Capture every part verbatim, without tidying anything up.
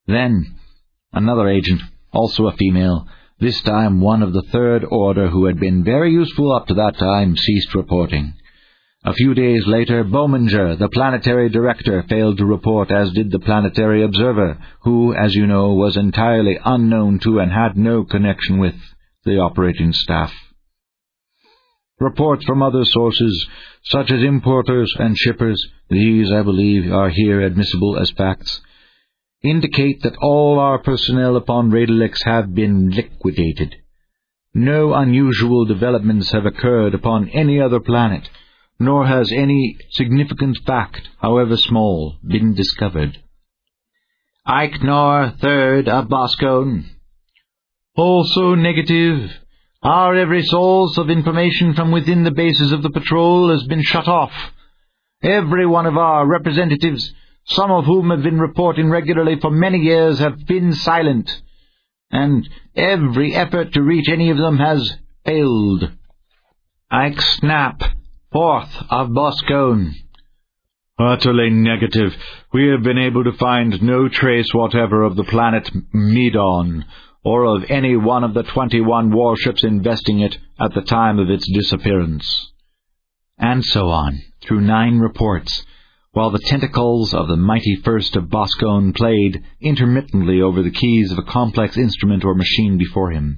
Then, another agent, also a female, this time one of the Third Order who had been very useful up to that time, ceased reporting. A few days later, Boehminger, the planetary director, failed to report, as did the planetary observer, who, as you know, was entirely unknown to and had no connection with the operating staff. Reports from other sources, such as importers and shippers, these, I believe, are here admissible as facts, indicate that all our personnel upon Radalix have been liquidated. No unusual developments have occurred upon any other planet, nor has any significant fact, however small, been discovered. Eichner, third, of Boscone. Also negative. Our every source of information from within the bases of the patrol has been shut off. Every one of our representatives, some of whom have been reporting regularly for many years, have been silent, and every effort to reach any of them has failed. Ike Snap, fourth, of Boscone. Utterly negative. We have been able to find no trace whatever of the planet Medon, or of any one of the twenty-one warships investing it at the time of its disappearance. And so on, through nine reports, while the tentacles of the mighty First of Boscone played intermittently over the keys of a complex instrument or machine before him.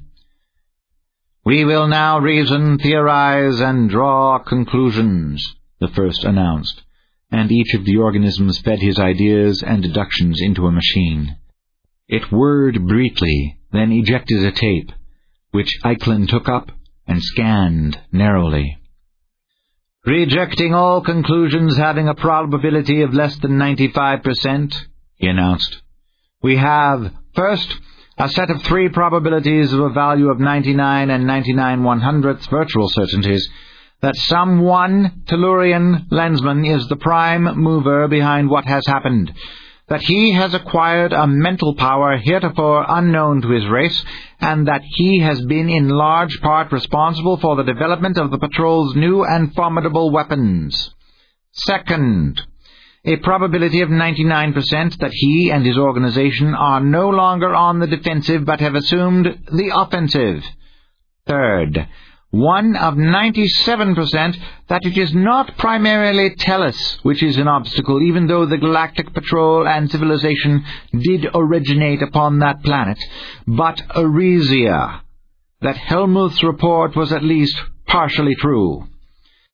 "We will now reason, theorize, and draw conclusions," the First announced, and each of the organisms fed his ideas and deductions into a machine. It whirred briefly, then ejected a tape, which Eichlin took up and scanned narrowly. "Rejecting all conclusions having a probability of less than ninety-five percent, he announced. "We have, first, a set of three probabilities of a value of ninety-nine and ninety-nine one-hundredths virtual certainties that some one Tellurian lensman is the prime mover behind what has happened, that he has acquired a mental power heretofore unknown to his race, and that he has been in large part responsible for the development of the patrol's new and formidable weapons. Second, a probability of ninety-nine percent that he and his organization are no longer on the defensive but have assumed the offensive. Third, one of ninety-seven percent that it is not primarily Tellus which is an obstacle, even though the Galactic Patrol and civilization did originate upon that planet, but Arisia, that Helmuth's report was at least partially true.